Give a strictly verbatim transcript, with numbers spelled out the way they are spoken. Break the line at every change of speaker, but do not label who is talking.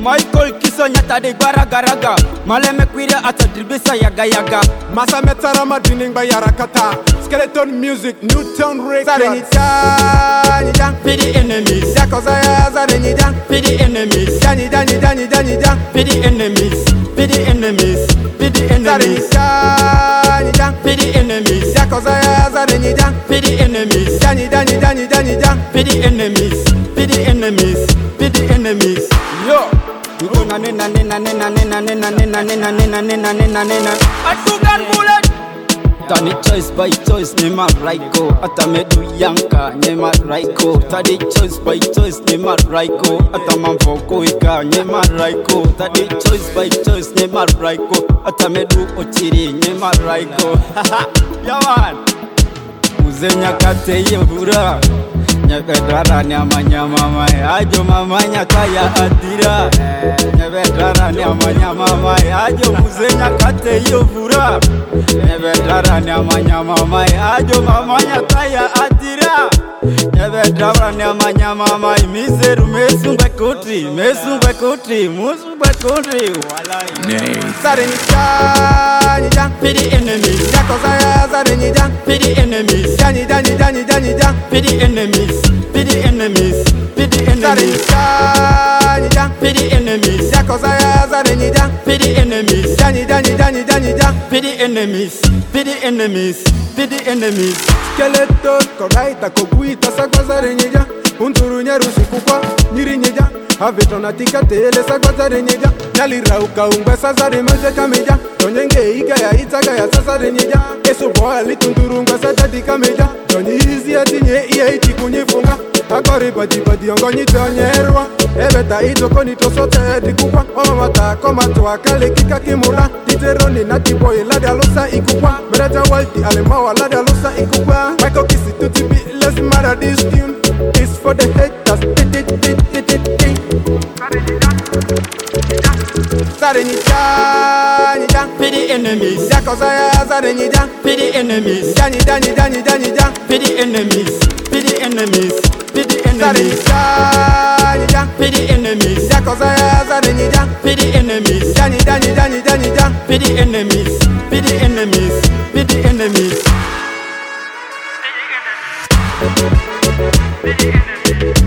Michael Kisonyata de Baragaraga, Maleme Quira at a Dribisa Yaga Yaga,
Masa Metara Madining by Yarakata, Skeleton Music, Newtown Records.
For the enemies,
Yakozaya Zarenida,
for the enemies,
Dani Dani Dani Dani Dan,
for the enemies, for the enemies, for the enemies, for the enemies,
Yakozaya Zarenida,
for the enemies,
Dani Dani Dani Dani Dan,
for the enemies, for the enemies, for the enemies. Yo, you go na na na na na na na na na na na na na na na na. A two gun bullet. Tani choice by choice, nema raiko. Atamedu yanka, nema raiko. Tani choice by choice, nema raiko. Atamamfoko ika, nema raiko. Tani choice by choice, nema raiko. Atamedu ochiri, nema raiko. Haha, yaman. Uzenya kate yevura. Nyebedara nyama nyama mai ajo mama nyakaya adira. Nyebedara nyama nyama mai ajo muzenya kate yovura. Nyebedara nyama nyama mai ajo mama nyakaya adira. Nyebedara nyama nyama mai miseru mesungwe kutri mesungwe kutri musungwe kutri walai.
Zarenida, Nida,
For the enemies,
Yakozaya Zarenida,
for the enemies,
Dani Dani Dani Dani Dan,
for the enemies, for the enemies, for the enemies,
Zarenida,
for the enemies,
Yakozaya Zarenida,
for the enemies,
Dani Dani Dani Dani Dan,
for the enemies, for the enemies, for the enemies.
Skeleton, Koraita, Koguita, Sagwazarenida, Unturunya Rusikukwa, Nirinya, Avetona Tikatele, Sagwazarenida, Nali Rauka, Umbasa Zaremeja Kameja, Tonyenge Ika, Itaka, Sasarenida, Esuboa, Litunturunga, Satati Kameja, Tony Easy Atinye, Iati Kunyifunga, Akori Badi Badi, Ongoni Tonyerwa, Ebeta Itokoni Tosote, Dikupa, Omata, Komatua, Kale Kika Kimura, Titeroni, Nati Boy, Lada Lusa Ikupa, Breta Walti, Alemawa, Lada Lusa Ikupa, Michael Kisi to be less matter this tune. It's for the haters. Zarenida, Nida,
For the enemies,
Yakozaya Zarenida,
for the enemies,
Dani Dani Dani Dani Dan,
for the enemies, for the enemies, for the enemies,
Zarenida, Nida,
for the enemies,
Yakozaya Zarenida,
for the enemies,
Dani Dani Dani Dani Dan,
for the enemies, for the enemies, for the enemies.
For the enemies.